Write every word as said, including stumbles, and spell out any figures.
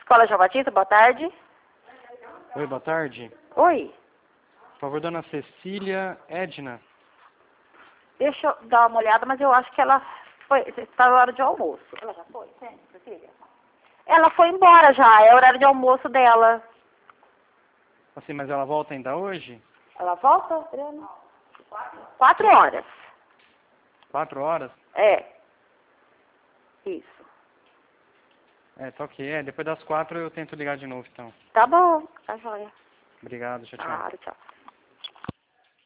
Escola João Batista, boa tarde. Oi, boa tarde. Oi. Por favor, dona Cecília Edna. Deixa eu dar uma olhada, mas eu acho que ela foi... Está na hora de almoço. Ela já foi? Sim, Cecília? Ela foi embora já, é horário de almoço dela. Assim, mas ela volta ainda hoje? Ela volta, Adriana? Quatro horas. Quatro horas? É. Isso. É, tá ok. É, depois das quatro eu tento ligar de novo, então. Tá bom, tá joia. Obrigado, tchau, tchau. Claro, tchau.